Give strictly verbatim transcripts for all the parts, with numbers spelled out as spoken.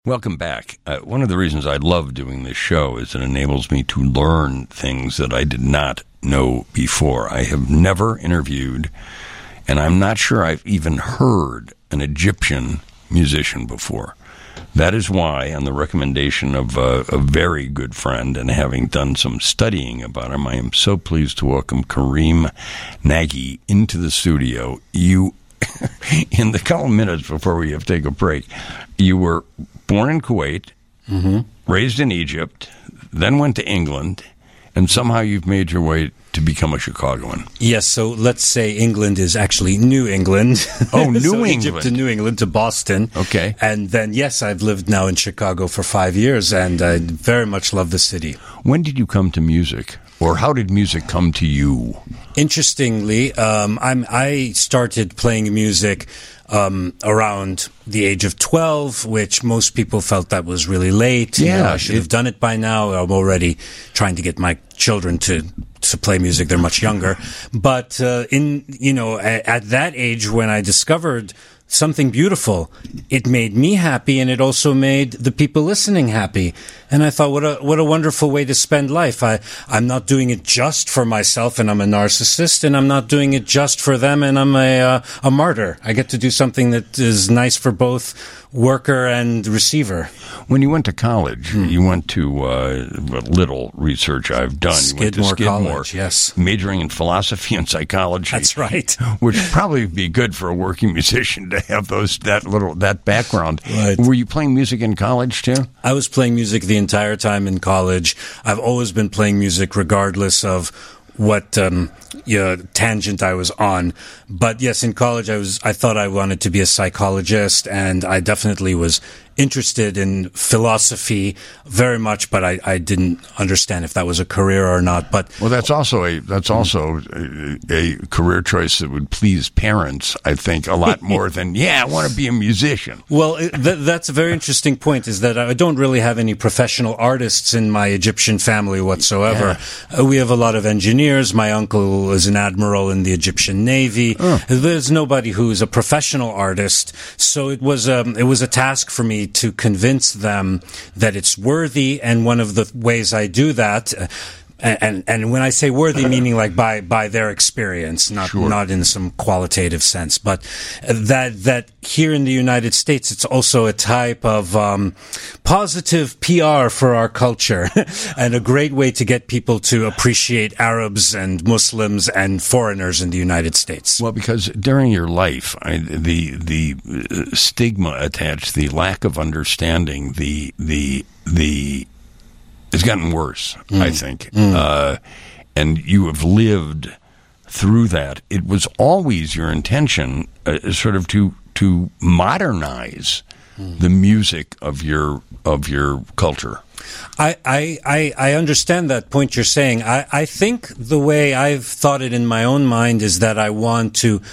Welcome back. Uh, one of the reasons I love doing this show is it enables me to learn things that I did not know before. I have never interviewed, and I'm not sure I've even heard an Egyptian musician before. That is why, on the recommendation of uh, a very good friend and having done some studying about him, I am so pleased to welcome Kareem Nagy into the studio. You, in the couple minutes before we have to take a break, you were born in Kuwait, mm-hmm. raised in Egypt, then went to England, and somehow you've made your way to become a Chicagoan. Yes, so let's say England is actually New England. Oh, New so England. Egypt to New England to Boston. Okay. And then, yes, I've lived now in Chicago for five years, and I very much love the city. When did you come to music? Or how did music come to you? Interestingly, um, I'm, I started playing music um, around the age of twelve, which most people felt that was really late. Yeah. You know, I should have done it by now. I'm already trying to get my children to to play music. They're much younger. But uh, in you know, at, at that age when I discovered something beautiful, it made me happy, and it also made the people listening happy. And I thought, what a what a wonderful way to spend life. I, I'm not doing it just for myself, and I'm a narcissist, and I'm not doing it just for them, and I'm a uh, a martyr. I get to do something that is nice for both worker and receiver. When you went to college, hmm. you went to uh, little research I've done. Skidmore, you went to Skidmore College, yes. Majoring in philosophy and psychology. That's right. Which would probably be good for a working musician to have those that little that background. Right. Were you playing music in college too? I was playing music the entire time in college. I've always been playing music regardless of what um, you know, tangent I was on. But yes, in college I was I thought I wanted to be a psychologist, and I definitely was interested in philosophy very much, but I, I didn't understand if that was a career or not. But well, that's also a that's also a, a career choice that would please parents, I think, a lot more than yeah, I want to be a musician. Well, th- that's a very interesting point. Is that I don't really have any professional artists in my Egyptian family whatsoever. Yeah. Uh, we have a lot of engineers. My uncle is an admiral in the Egyptian Navy. Oh. There's nobody who's a professional artist, so it was um, it was a task for me to convince them that it's worthy, and one of the ways I do that, uh, and and when I say worthy, meaning like by by their experience, not sure. not in some qualitative sense, but that that here in the United States, it's also a type of um, positive P R for our culture, and a great way to get people to appreciate Arabs and Muslims and foreigners in the United States. Well, because during your life, I, the the stigma attached, the lack of understanding, the the the it's gotten worse, mm. I think. Mm. Uh, and you have lived through that. It was always your intention uh, sort of to to modernize mm. the music of your of your culture. I, I, I, I understand that point you're saying. I, I think the way I've thought it in my own mind is that I want to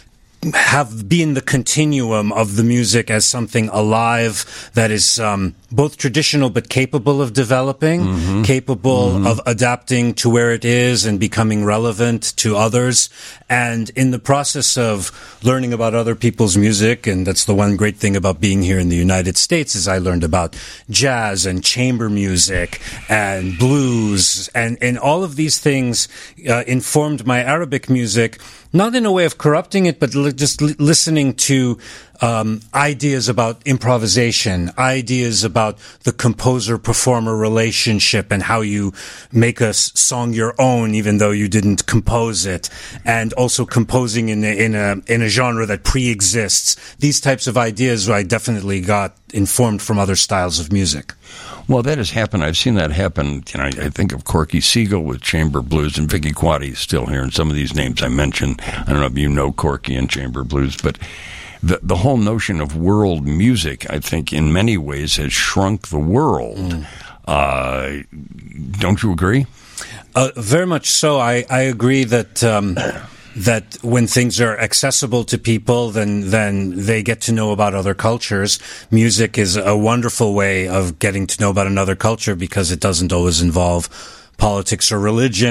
have be in the continuum of the music as something alive that is um, both traditional but capable of developing, mm-hmm. capable mm-hmm. of adapting to where it is and becoming relevant to others. And in the process of learning about other people's music, and that's the one great thing about being here in the United States, is I learned about jazz and chamber music and blues, and, and all of these things uh, informed my Arabic music, not in a way of corrupting it, but just l- listening to um, ideas about improvisation, ideas about the composer-performer relationship and how you make a s- song your own, even though you didn't compose it, and also composing in a, in a in a genre that pre-exists. These types of ideas I definitely got informed from other styles of music. Well, that has happened. I've seen that happen. You know, I think of Corky Siegel with chamber blues, and Vicky Quaddy is still here. And some of these names I mentioned, I don't know if you know Corky and chamber blues, but the the whole notion of world music, I think, in many ways has shrunk the world. Mm. Uh, don't you agree? Uh, very much so. I, I agree that um, that when things are accessible to people, then then they get to know about other cultures. Music is a wonderful way of getting to know about another culture because it doesn't always involve politics or religion,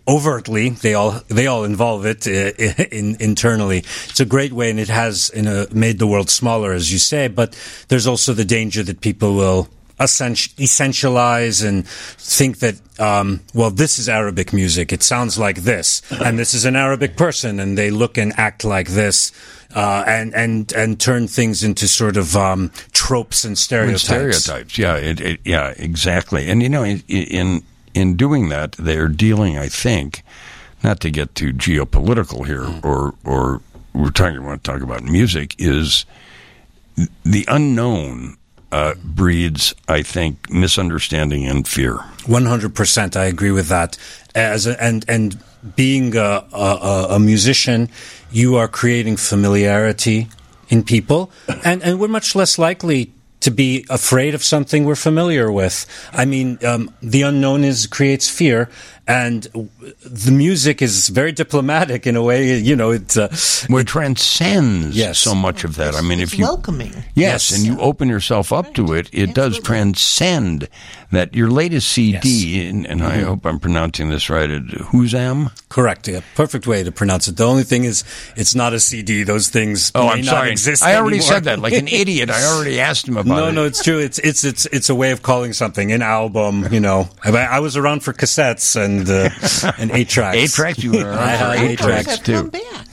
overtly. They all they all involve it uh, in, internally. It's a great way, and it has in a, made the world smaller, as you say. But there's also the danger that people will essentialize and think that, um, well, this is Arabic music. It sounds like this, and this is an Arabic person, and they look and act like this, uh, and and and turn things into sort of um, tropes and stereotypes. Stereotypes, yeah, it, it, yeah, exactly. And you know, in, in in doing that, they're dealing, I think, not to get too geopolitical here, mm. or or we're talking want to talk about music, is the unknown. Uh, breeds, I think, misunderstanding and fear. One hundred percent, I agree with that. As a, and and being a, a, a musician, you are creating familiarity in people, and and we're much less likely to be afraid of something we're familiar with. I mean, um, the unknown is creates fear, and the music is very diplomatic in a way. You know, it uh, well, it transcends yes. so much of that. It's, I mean, it's if you welcoming, yes, yes, and you open yourself up right. to it, it Absolutely. does transcend that. Your latest C D, yes. and, and mm-hmm. I hope I'm pronouncing this right, Huzam? Correct. Yeah, perfect way to pronounce it. The only thing is, it's not a C D. Those things oh, may I'm not sorry. exist I already anymore. said that like an idiot. I already asked him about no, it. No, no, it's true. It's it's it's it's a way of calling something an album. You know, I, I was around for cassettes and uh, and eight tracks. Eight tracks, you were around for eight tracks too.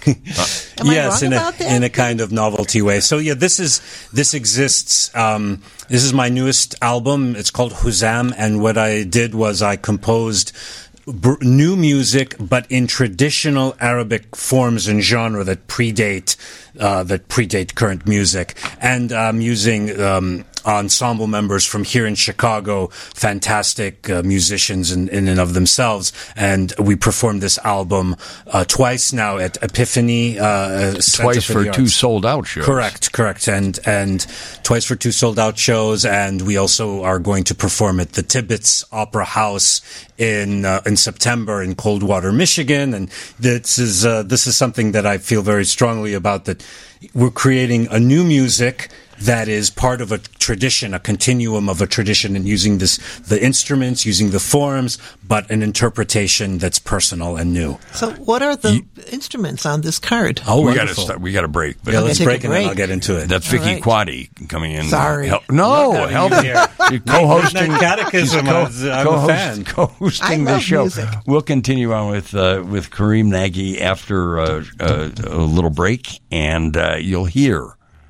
uh, yes, in a in a kind of novelty way. So yeah, this is this exists. Um, this is my newest album. It's called Huzam, and what I did was I composed br- new music, but in traditional Arabic forms and genre that predate uh, that predate current music, and I'm using. Um, ensemble members from here in Chicago, fantastic uh, musicians in, in and of themselves, and we performed this album uh, twice now at Epiphany. Uh, twice for, for two sold-out shows. Correct, correct, and and twice for two sold-out shows, and we also are going to perform at the Tibbetts Opera House in uh, in September in Coldwater, Michigan, and this is uh, this is something that I feel very strongly about, that we're creating a new music that is part of a tradition, a continuum of a tradition, and using this, the instruments, using the forms, but an interpretation that's personal and new. So what are the you, instruments on this card? Oh, we got to start. We got to break. But yeah, let's break and then I'll get into it. That's Vicky right. Quaddy coming in. Sorry. Help, no, help here. Co-hosting. Catechism. Co- I'm co-host, a fan. Co-hosting the show. Music. We'll continue on with uh, with Kareem Nagy after uh, uh, a little break, and uh, you'll hear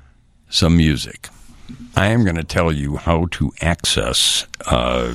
some music. I am going to tell you how to access uh,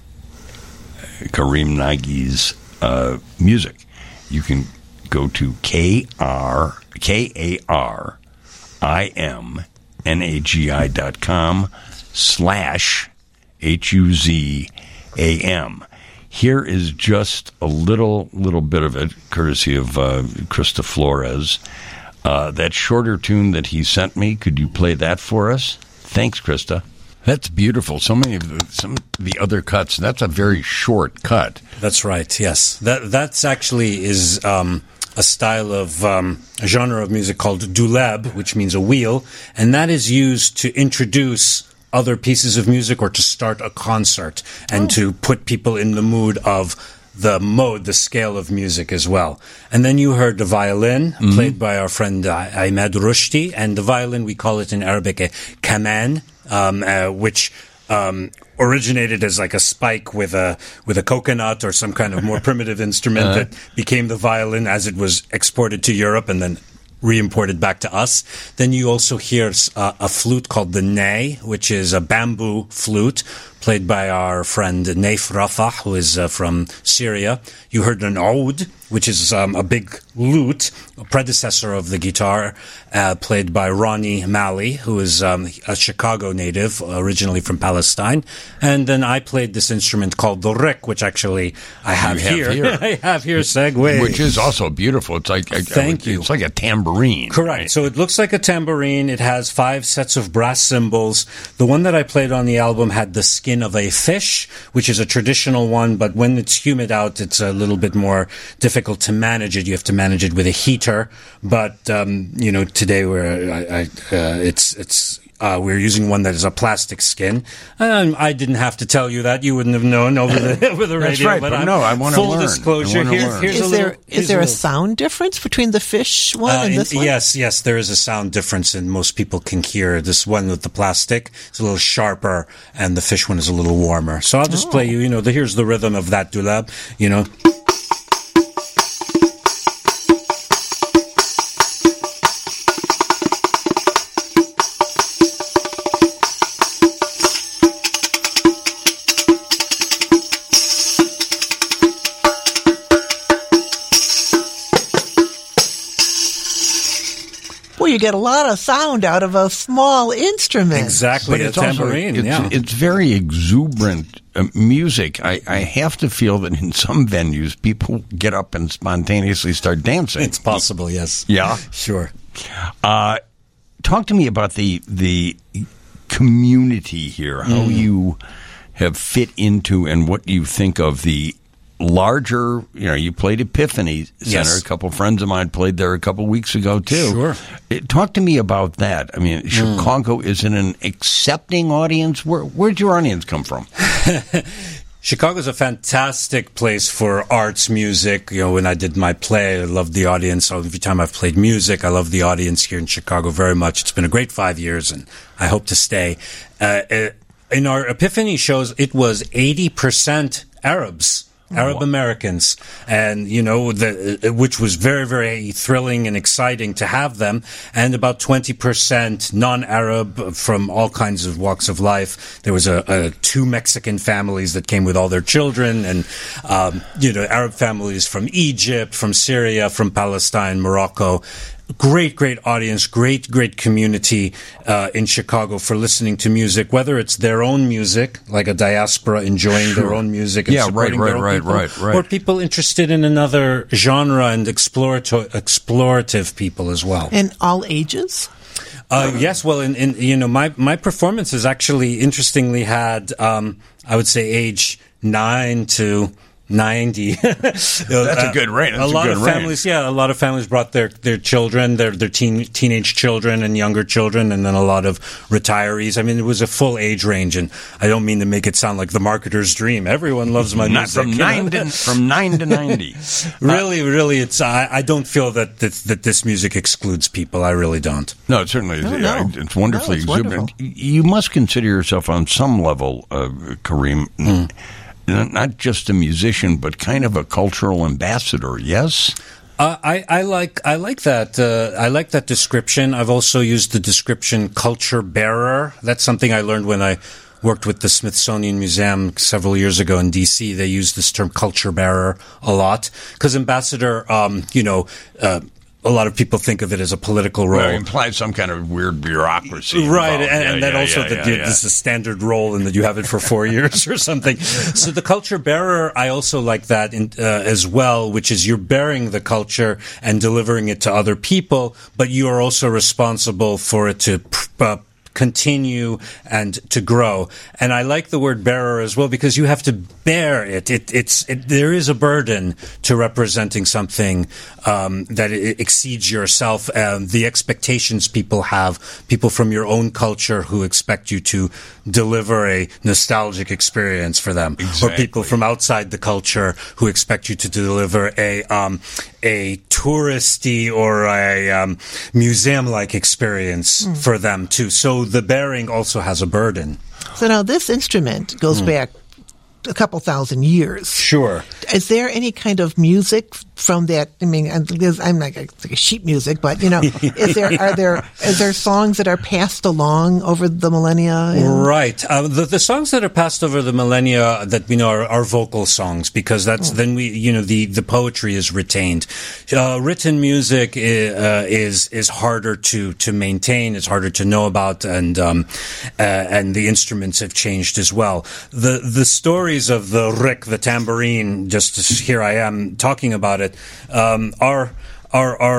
Kareem Nagy's uh, music. You can go to K R K A R I M N A G I dot com slash H U Z A M. Here is just a little little bit of it, courtesy of uh, Krista Flores. Uh, that shorter tune that he sent me, could you play that for us? Thanks, Krista. That's beautiful. So many of the, some of the other cuts, that's a very short cut. That's right, yes. That That's actually is um, a style of, um, a genre of music called dulab, which means a wheel, and that is used to introduce other pieces of music or to start a concert and oh. to put people in the mood of the mode, the scale of music as well. And then you heard the violin, mm-hmm. played by our friend uh, Ahmed Rushdi, and the violin, we call it in Arabic a kaman, um, uh, which um, originated as like a spike with a with a coconut or some kind of more primitive instrument uh-huh. that became the violin as it was exported to Europe and then re-imported back to us. Then you also hear uh, a flute called the ney, which is a bamboo flute played by our friend Naif Rafah, who is uh, from Syria. You heard an oud, which is um, a big lute, a predecessor of the guitar, uh, played by Ronnie Malley, who is um, a Chicago native, originally from Palestine. And then I played this instrument called the rek, which actually I have, have here. here. I have here, segue. Which is also beautiful. It's like, Thank I, you. It's like a tambourine. Correct. Right? So it looks like a tambourine. It has five sets of brass cymbals. The one that I played on the album had the skin of a fish, which is a traditional one, but when it's humid out, it's a little bit more difficult to manage it. You have to manage it with a heater. But um, you know, today we're I, I, uh, it's it's Uh, we were using one that is a plastic skin. Um, I didn't have to tell you that; you wouldn't have known over the over the radio. That's right, but, but no, I want to learn. Full disclosure: here, learn. here's is a there little, is there a, a sound difference between the fish one uh, and this in, one? Yes, yes, there is a sound difference, and most people can hear this one with the plastic. It's a little sharper, and the fish one is a little warmer. So I'll just oh. play you. You know, the, here's the rhythm of that dulab. You know. Well, you get a lot of sound out of a small instrument. Exactly, but a it's tambourine. Also, it's, yeah. it's very exuberant uh, music. I, I have to feel that in some venues, people get up and spontaneously start dancing. It's possible, yes. Yeah? Sure. Uh, talk to me about the the community here, how mm. you have fit into and what you think of the larger, you know, you played Epiphany Center. Yes. A couple of friends of mine played there a couple of weeks ago, too. Sure. It, talk to me about that. I mean, mm. Chicago is it an accepting audience? Where, where'd your audience come from? Chicago is a fantastic place for arts, music. You know, when I did my play, I loved the audience. So every time I've played music, I love the audience here in Chicago very much. It's been a great five years, and I hope to stay. Uh, in our Epiphany shows, it was eighty percent Arabs. Arab Americans, and you know, the, which was very, very thrilling and exciting to have them, and about twenty percent non-Arab from all kinds of walks of life. There was a, a two Mexican families that came with all their children, and um, you know, Arab families from Egypt, from Syria, from Palestine, Morocco. Great, great audience, great, great community uh, in Chicago for listening to music, whether it's their own music, like a diaspora enjoying sure. their own music and yeah, supporting right, their right, own people, right, right, right. or people interested in another genre and explorato- explorative people as well. And all ages? Uh, yes, well, in, in you know, my, my performances actually, interestingly, had, um, I would say, age nine to ninety. That's a good range. That's a lot a good of families, range. yeah, a lot of families brought their, their children, their their teen, teenage children and younger children, and then a lot of retirees. I mean, it was a full age range, and I don't mean to make it sound like the marketer's dream. Everyone loves my Not music. From nine to from nine to ninety. Really, uh, really, it's. I, I don't feel that, that that this music excludes people. I really don't. No, it certainly is. No, no. It's wonderfully no, it's exuberant. wonderful. You must consider yourself on some level, uh, Kareem. Mm. Not just a musician, but kind of a cultural ambassador. Yes, uh, I, I like I like that uh, I like that description. I've also used the description culture bearer. That's something I learned when I worked with the Smithsonian Museum several years ago in D C. They use this term culture bearer a lot because ambassador, um, you know. Uh, A lot of people think of it as a political role. Well, it implies some kind of weird bureaucracy. Right, involved. and, yeah, and that yeah, also yeah, that yeah, you, yeah. this is a standard role and that you have it for four years or something. So the culture bearer, I also like that in, uh, as well, which is you're bearing the culture and delivering it to other people, but you are also responsible for it to uh, continue and to grow. And I like the word bearer as well because you have to bear it. It it's it, there is a burden to representing something um, that it exceeds yourself. Um, the expectations people have, people from your own culture who expect you to deliver a nostalgic experience for them, exactly. or people from outside the culture who expect you to deliver a um, a touristy or a um, museum-like experience mm. for them too. So the bearing also has a burden. So now this instrument goes mm. back a couple thousand years. Sure. Is there any kind of music from that? I mean, I'm like a, like a sheet music, but you know, is there are there is there songs that are passed along over the millennia? And- right. Uh, the the songs that are passed over the millennia that we know are, are vocal songs because that's mm. then we you know the, the poetry is retained. Uh, written music is, uh, is is harder to to maintain. It's harder to know about, and um, uh, and the instruments have changed as well. The the story of the Rick, the tambourine, just here I am talking about it, um, are, are, are,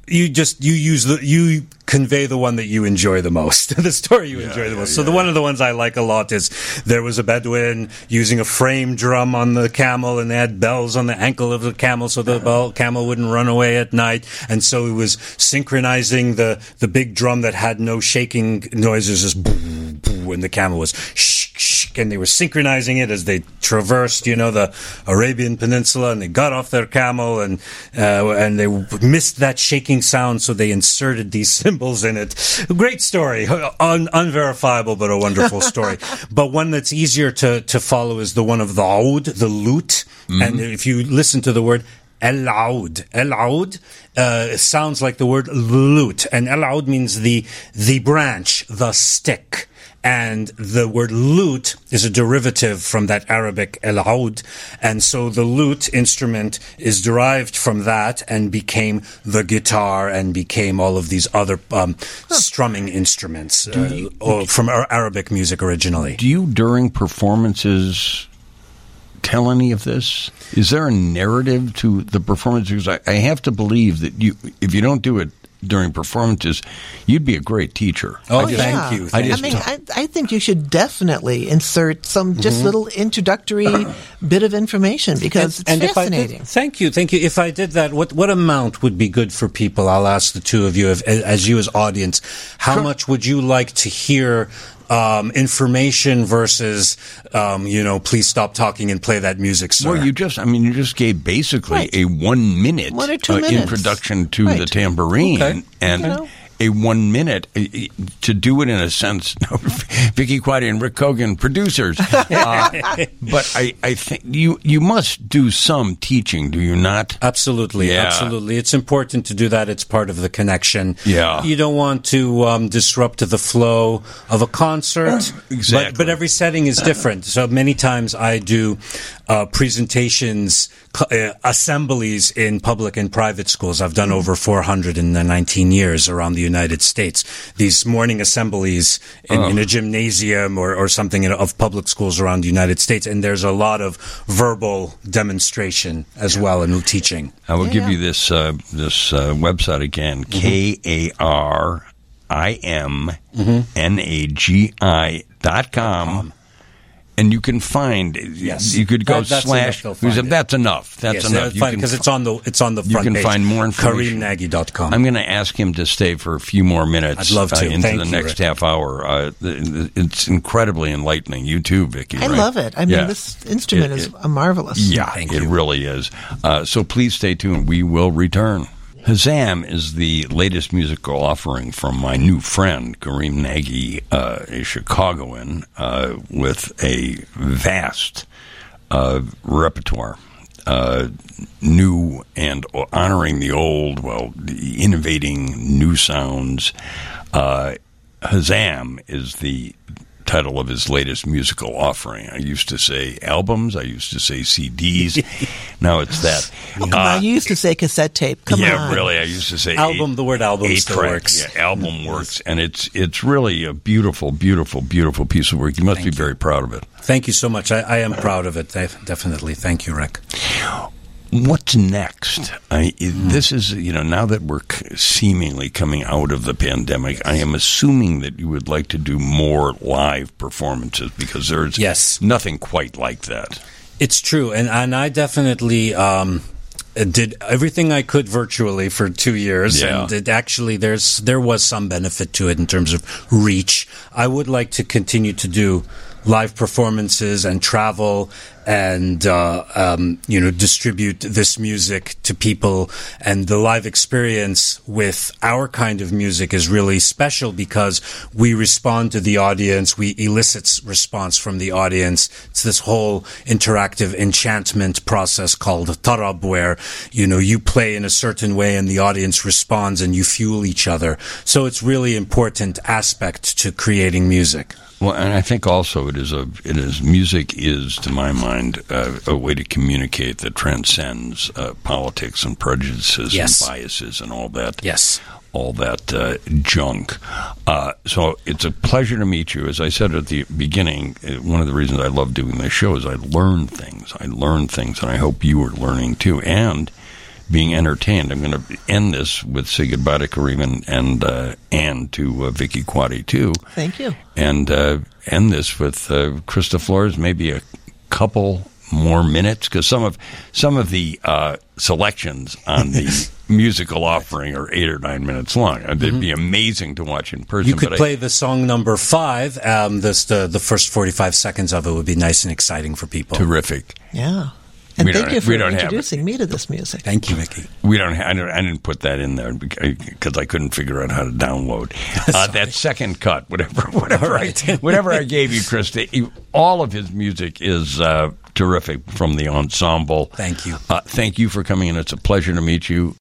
you just you use the you convey the one that you enjoy the most, the story you Yeah, enjoy the yeah, most. So yeah, the one yeah. of the ones I like a lot is there was a Bedouin using a frame drum on the camel, and they had bells on the ankle of the camel so the bell, camel wouldn't run away at night. And so he was synchronizing the the big drum that had no shaking noises, just boo, boo, and the camel was shh, shh, and they were synchronizing it as they traversed, you know, the Arabian Peninsula, and they got off their camel and uh, and they missed that shaking sound, so they inserted these symbols in it. Great story, Un- unverifiable, but a wonderful story. But one that's easier to, to follow is the one of the oud, the lute. Mm-hmm. And if you listen to the word el-oud, el-oud uh, sounds like the word lute, and el-oud means the the branch, the stick. And the word lute is a derivative from that Arabic el-oud, and so the lute instrument is derived from that and became the guitar and became all of these other um, huh. strumming instruments uh, you, or from Arabic music originally. Do you, during performances, tell any of this? Is there a narrative to the performance? Because I, I have to believe that you, if you don't do it during performances, you'd be a great teacher. Oh, just, thank yeah. you. Thank I, you. I mean, I, I think you should definitely insert some just mm-hmm. little introductory bit of information because and, it's and fascinating. If I did, thank you, thank you. If I did that, what what amount would be good for people? I'll ask the two of you, if, as you as audience, how sure. much would you like to hear? Um, information versus, um, you know, please stop talking and play that music, sir. Well, you just, I mean, you just gave basically right. a one minute one or two uh, minutes. introduction to right. the tambourine. Okay. And you know. a one minute uh, to do it in a sense. Vicky Quaddy and Rick Kogan, producers. Uh, but I, I think you, you must do some teaching, do you not? Absolutely. Yeah. Absolutely. It's important to do that. It's part of the connection. Yeah. You don't want to um, disrupt the flow of a concert. Exactly. But, but every setting is different. So many times I do uh, presentations, uh, assemblies in public and private schools. I've done over four hundred nineteen years around the United States. These morning assemblies in, oh. in a gymnasium or, or something in, of public schools around the United States. And there's a lot of verbal demonstration as yeah. well and teaching. I will yeah. give you this uh, this uh, website again, mm-hmm. K A R I M N A G I dot com. And you can find, yes. you could go that, slash, enough, said, that's enough, that's yes, enough. Because it's on the it's on the front page. You can page. find more information. Kareem Nagy dot com. I'm going to ask him to stay for a few more minutes. I'd love to. Uh, into Thank the you, next Rick. half hour. Uh, it's incredibly enlightening. You too, Vicky. I right? love it. I mean, yeah. this instrument it, is it, a marvelous. Yeah, Thank it you. really is. Uh, so please stay tuned. We will return. Hazam is the latest musical offering from my new friend, Kareem Nagy, uh, a Chicagoan, uh, with a vast uh, repertoire, uh, new and honoring the old, well, innovating new sounds. Uh, Hazam is the title of his latest musical offering. I used to say albums. I used to say C Ds. Now it's that. Uh, I used to say cassette tape. Come yeah, on. really. I used to say album. Eight, the word album eight still track. works. Yeah, album works, and it's it's really a beautiful, beautiful, beautiful piece of work. You must Thank be you. very proud of it. Thank you so much. I, I am proud of it. Definitely. Thank you, Rick. What's next? I, this is, you know, now that we're seemingly coming out of the pandemic, I am assuming that you would like to do more live performances because there's yes. nothing quite like that. It's true. And, and I definitely um, did everything I could virtually for two years. Yeah. And it actually, there's there was some benefit to it in terms of reach. I would like to continue to do live performances and travel and uh, um, you know distribute this music to people. And the live experience with our kind of music is really special because we respond to the audience, we elicit response from the audience. It's this whole interactive enchantment process called tarab, where you know you play in a certain way and the audience responds and you fuel each other. So it's really important aspect to creating music. Well, and I think also it is a it is music is to my mind uh, a way to communicate that transcends uh, politics and prejudices yes. and biases and all that. Yes, all that uh, junk. Uh, so it's a pleasure to meet you. As I said at the beginning, one of the reasons I love doing this show is I learn things. I learn things, and I hope you are learning too. And being entertained. I'm going to end this with say goodbye to Kareem and and, uh, and to uh, Vicky Quade too. Thank you. And uh, end this with uh, Krista Flores, maybe a couple more minutes, because some of some of the uh, selections on the musical offering are eight or nine minutes long. It'd mm-hmm. be amazing to watch in person. You could but play I, the song number five. Um, this the the first forty-five seconds of it would be nice and exciting for people. Terrific. Yeah. And we thank you for don't introducing me to this music. Thank you, Mickey. We don't. Ha- I, don't I didn't put that in there because I couldn't figure out how to download uh, that second cut. Whatever, whatever, right. I, whatever I gave you, Krista. All of his music is uh, terrific from the ensemble. Thank you. Uh, thank you for coming in. It's a pleasure to meet you.